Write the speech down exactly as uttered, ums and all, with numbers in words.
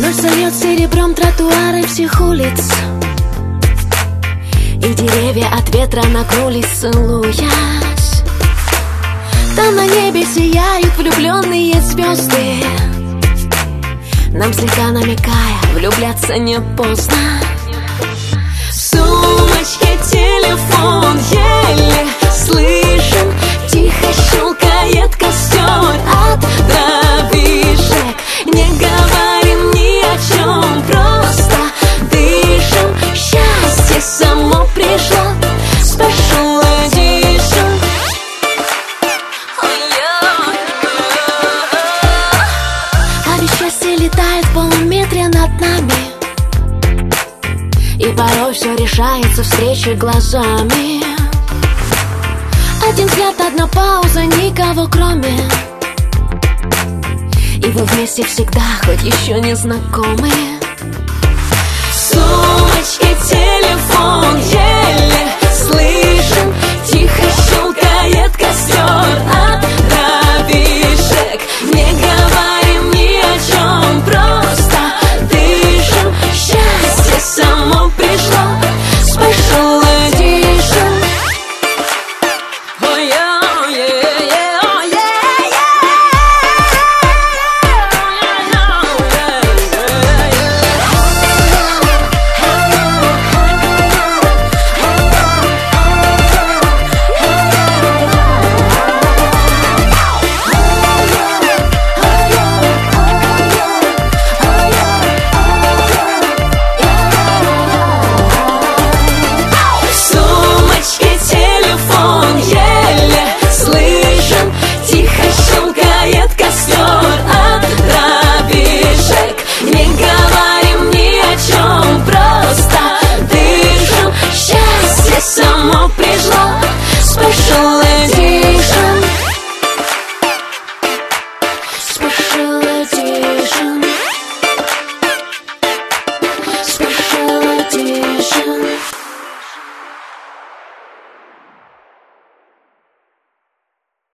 Вновь сольет серебром тротуары всех улиц, и деревья от ветра нагнулись, целуясь. Там на небе сияют влюбленные звезды, нам слегка намекая, влюбляться не поздно. В сумочке телефон еле слышен, тихо щелкает костер от дровишек. Не говорим ни о чем, просто дышим. Счастье само пришло, Special Edition. А ведь счастье летает в полуметре над нами, и порой все решается встречей глазами. Один взгляд, одна пауза, никого кроме, и вы вместе всегда, хоть еще не знакомы. В сумочке телефон еле слышен, тихо щелкает костер.